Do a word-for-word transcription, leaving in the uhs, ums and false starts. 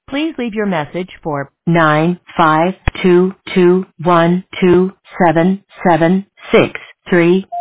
Please leave your message for nine five two two one two seven seven six three.